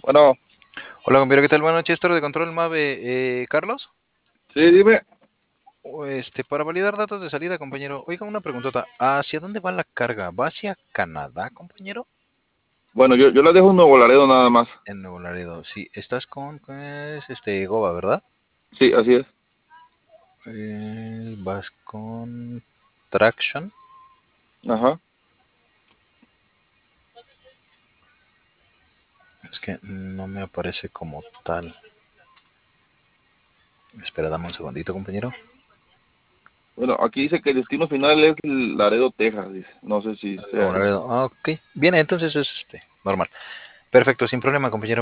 Bueno, Hola, compañero, ¿qué tal? Buenas noches, torre de control MAVE, Carlos. sí, dime. Para validar datos de salida, compañero. Oiga, una preguntota. ¿Hacia dónde va la carga? ¿Va hacia Canadá, compañero? Bueno, yo la dejo en Nuevo Laredo nada más. En Nuevo Laredo. Sí, estás con pues, Goba, ¿verdad? Sí, así es. Vas con Traction. Ajá. Es que no me aparece como tal. Espera, dame un segundito, compañero. Bueno, aquí dice que el destino final es Laredo, Texas, dice. No sé si sea Nuevo ahí. Laredo. Ah, ok. Bien, entonces es normal. Perfecto, sin problema, compañero.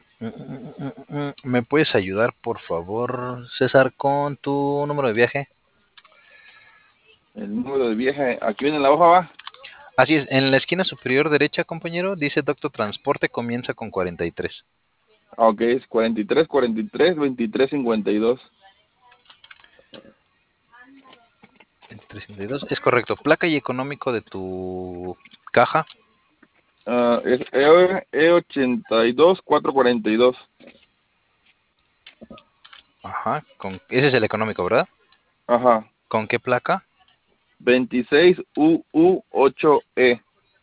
¿Me puedes ayudar, por favor, César, con tu número de viaje? El número de viaje, aquí viene la hoja, va. Así es, en la esquina superior derecha, compañero, dice Doctor Transporte, comienza con 43. Ah, ok, es 43, 23, 52. 352, es correcto. Placa y económico de tu caja. Es E82, 442. Ajá, ese es el económico, ¿verdad? Ajá. ¿Con qué placa? 26UU8E.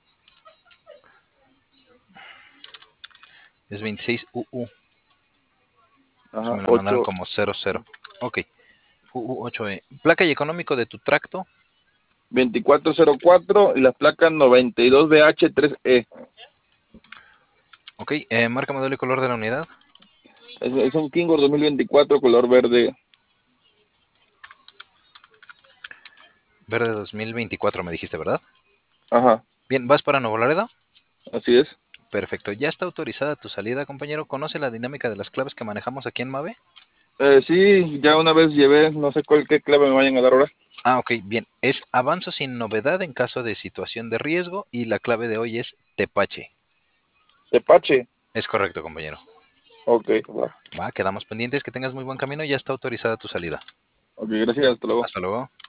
Es 26UU. Es que Ajá, me lo mandaron 8. como 00. Ok, UU8E. Placa y económico de tu tracto. 2404 y las placas 92BH3E. Ok, marca, modelo y color de la unidad. Es un Kingo 2024 color verde. Verde 2024 me dijiste, ¿verdad? Ajá, Bien, ¿vas para Nuevo Laredo? así es. Perfecto, ya está autorizada tu salida, compañero. ¿Conoce la dinámica de las claves que manejamos aquí en MAVE? Sí, ya una vez llevé, no sé qué clave me vayan a dar ahora. Ah, ok, bien. Es avanzo sin novedad en caso de situación de riesgo y la clave de hoy es tepache. Tepache. Es correcto, compañero. Ok, va. Va, quedamos pendientes. Que tengas muy buen camino. Ya está autorizada tu salida. Ok, gracias, hasta luego. Hasta luego.